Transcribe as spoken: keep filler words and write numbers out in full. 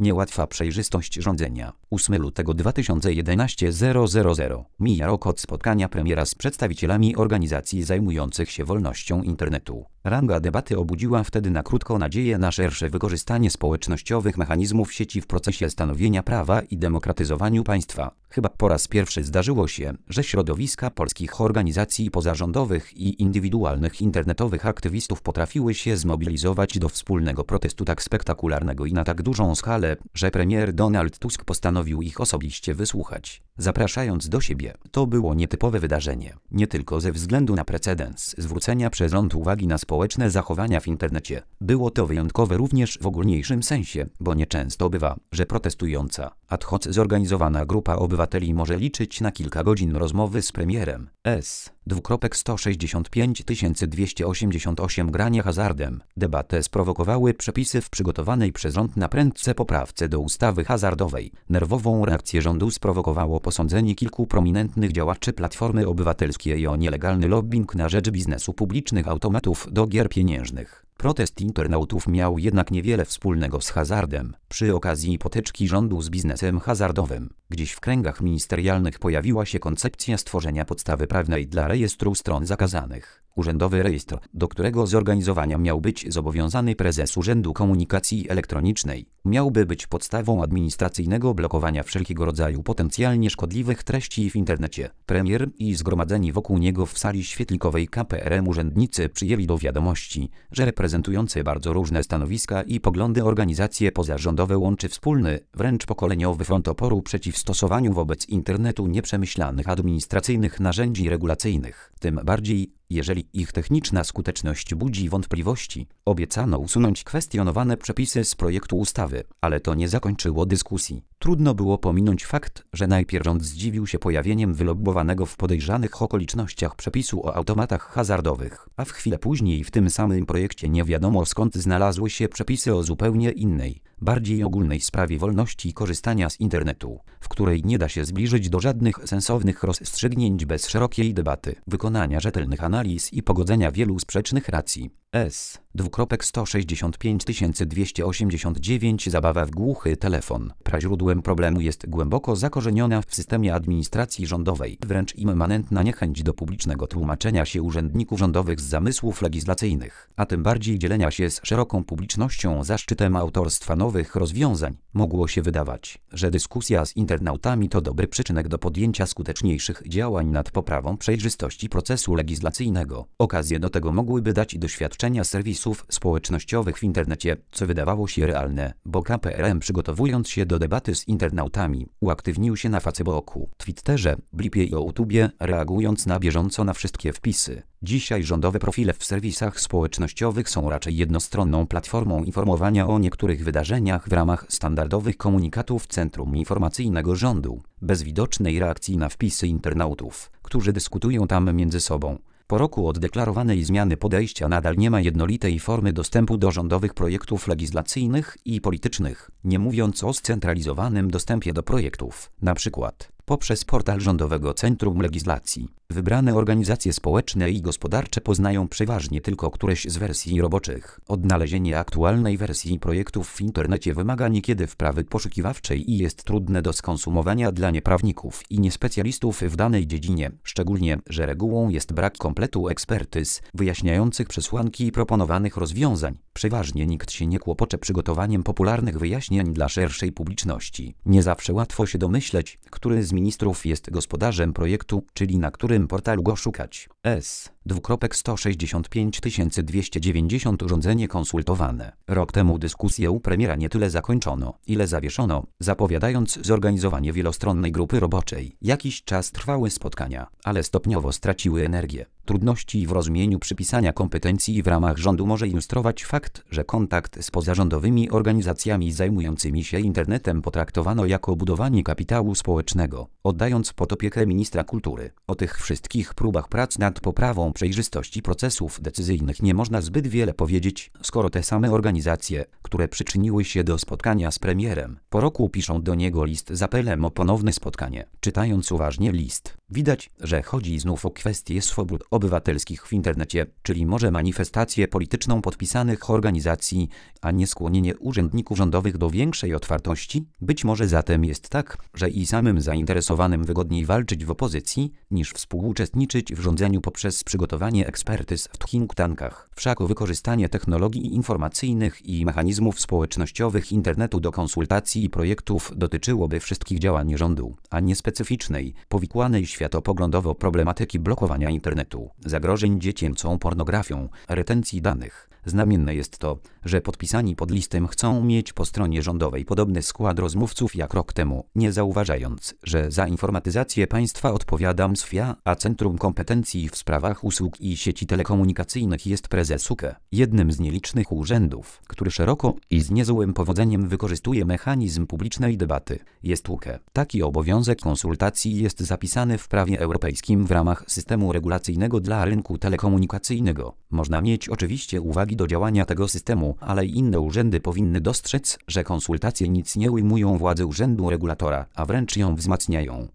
Niełatwa przejrzystość rządzenia. ósmego lutego dwa tysiące jedenastego zero zero zero. Mija rok od spotkania premiera z przedstawicielami organizacji zajmujących się wolnością internetu. Ranga debaty obudziła wtedy na krótko nadzieję na szersze wykorzystanie społecznościowych mechanizmów sieci w procesie stanowienia prawa i demokratyzowaniu państwa. Chyba po raz pierwszy zdarzyło się, że środowiska polskich organizacji pozarządowych i indywidualnych internetowych aktywistów potrafiły się zmobilizować do wspólnego protestu tak spektakularnego i na tak dużą skalę, że premier Donald Tusk postanowił ich osobiście wysłuchać, zapraszając do siebie. To było nietypowe wydarzenie, nie tylko ze względu na precedens zwrócenia przez rząd uwagi na społeczne zachowania w internecie. Było to wyjątkowe również w ogólniejszym sensie, bo nieczęsto bywa, że protestująca, ad hoc zorganizowana grupa obywateli może liczyć na kilka godzin rozmowy z premierem. S. sto sześćdziesiąt pięć tysięcy dwieście osiemdziesiąt osiem grania hazardem. Debatę sprowokowały przepisy w przygotowanej przez rząd naprędce poprawce do ustawy hazardowej. Nerwową reakcję rządu sprowokowało posądzenie kilku prominentnych działaczy Platformy Obywatelskiej o nielegalny lobbying na rzecz biznesu publicznych automatów do gier pieniężnych. Protest internautów miał jednak niewiele wspólnego z hazardem. Przy okazji potyczki rządu z biznesem hazardowym, gdzieś w kręgach ministerialnych pojawiła się koncepcja stworzenia podstawy prawnej dla rejestru stron zakazanych. Urzędowy rejestr, do którego zorganizowania miał być zobowiązany prezes Urzędu Komunikacji Elektronicznej, miałby być podstawą administracyjnego blokowania wszelkiego rodzaju potencjalnie szkodliwych treści w internecie. Premier i zgromadzeni wokół niego w sali świetlikowej K P R M urzędnicy przyjęli do wiadomości, że reprezentujący bardzo różne stanowiska i poglądy organizacje pozarządowe łączy wspólny, wręcz pokoleniowy front oporu przeciw stosowaniu wobec internetu nieprzemyślanych administracyjnych narzędzi regulacyjnych, tym bardziej, jeżeli ich techniczna skuteczność budzi wątpliwości. Obiecano usunąć kwestionowane przepisy z projektu ustawy, ale to nie zakończyło dyskusji. Trudno było pominąć fakt, że najpierw rząd zdziwił się pojawieniem wylobbowanego w podejrzanych okolicznościach przepisu o automatach hazardowych, a w chwilę później w tym samym projekcie nie wiadomo skąd znalazły się przepisy o zupełnie innej, bardziej ogólnej sprawie wolności korzystania z internetu, w której nie da się zbliżyć do żadnych sensownych rozstrzygnięć bez szerokiej debaty, wykonania rzetelnych analiz i pogodzenia wielu sprzecznych racji. S. sto sześćdziesiąt pięć tysięcy dwieście osiemdziesiąt dziewięć Zabawa w głuchy telefon. Praźródłem problemu jest głęboko zakorzeniona w systemie administracji rządowej, wręcz immanentna niechęć do publicznego tłumaczenia się urzędników rządowych z zamysłów legislacyjnych, a tym bardziej dzielenia się z szeroką publicznością zaszczytem autorstwa nowych rozwiązań. Mogło się wydawać, że dyskusja z internautami to dobry przyczynek do podjęcia skuteczniejszych działań nad poprawą przejrzystości procesu legislacyjnego. Okazję do tego mogłyby dać doświadczenia serwisów społecznościowych w internecie, co wydawało się realne, bo K P R M, przygotowując się do debaty z internautami, uaktywnił się na Facebooku, Twitterze, Blipie i YouTubie, reagując na bieżąco na wszystkie wpisy. Dzisiaj rządowe profile w serwisach społecznościowych są raczej jednostronną platformą informowania o niektórych wydarzeniach w ramach standardowych komunikatów Centrum Informacyjnego Rządu, bez widocznej reakcji na wpisy internautów, którzy dyskutują tam między sobą. Po roku od deklarowanej zmiany podejścia nadal nie ma jednolitej formy dostępu do rządowych projektów legislacyjnych i politycznych, nie mówiąc o scentralizowanym dostępie do projektów, na przykład poprzez portal Rządowego Centrum Legislacji. Wybrane organizacje społeczne i gospodarcze poznają przeważnie tylko któreś z wersji roboczych. Odnalezienie aktualnej wersji projektów w internecie wymaga niekiedy wprawy poszukiwawczej i jest trudne do skonsumowania dla nieprawników i niespecjalistów w danej dziedzinie, szczególnie, że regułą jest brak kompletu ekspertyz wyjaśniających przesłanki proponowanych rozwiązań. Przeważnie nikt się nie kłopocze przygotowaniem popularnych wyjaśnień dla szerszej publiczności. Nie zawsze łatwo się domyśleć, który z ministrów jest gospodarzem projektu, czyli na którym portalu go szukać. S. sto sześćdziesiąt pięć tysięcy dwieście dziewięćdziesiąt Urządzenie konsultowane. Rok temu dyskusję u premiera nie tyle zakończono, ile zawieszono, zapowiadając zorganizowanie wielostronnej grupy roboczej. Jakiś czas trwały spotkania, ale stopniowo straciły energię. Trudności w rozumieniu przypisania kompetencji w ramach rządu może ilustrować fakt, że kontakt z pozarządowymi organizacjami zajmującymi się internetem potraktowano jako budowanie kapitału społecznego, oddając pod opiekę ministra kultury. O tych wszystkich próbach prac nad poprawą kwestią przejrzystości procesów decyzyjnych nie można zbyt wiele powiedzieć, skoro te same organizacje, które przyczyniły się do spotkania z premierem, po roku piszą do niego list z apelem o ponowne spotkanie. Czytając uważnie list, widać, że chodzi znów o kwestię swobód obywatelskich w internecie, czyli może manifestację polityczną podpisanych organizacji, a nie skłonienie urzędników rządowych do większej otwartości. Być może zatem jest tak, że i samym zainteresowanym wygodniej walczyć w opozycji, niż współuczestniczyć w rządzeniu poprzez przygotowanie ekspertyz w think tankach. Wszak wykorzystanie technologii informacyjnych i mechanizmów społecznościowych internetu do konsultacji i projektów dotyczyłoby wszystkich działań rządu, a nie specyficznej, powikłanej światopoglądowo problematyki blokowania internetu, zagrożeń dziecięcą pornografią, retencji danych. Znamienne jest to, że podpisani pod listem chcą mieć po stronie rządowej podobny skład rozmówców jak rok temu, nie zauważając, że za informatyzację państwa odpowiada M S F I A, a Centrum Kompetencji w Sprawach Usług i Sieci Telekomunikacyjnych jest prezes U K E, jednym z nielicznych urzędów, który szeroko i z niezłym powodzeniem wykorzystuje mechanizm publicznej debaty. Jest U K E. Taki obowiązek konsultacji jest zapisany w prawie europejskim w ramach systemu regulacyjnego dla rynku telekomunikacyjnego. Można mieć oczywiście uwagi do działania tego systemu, ale i inne urzędy powinny dostrzec, że konsultacje nic nie ujmują władzy urzędu regulatora, a wręcz ją wzmacniają.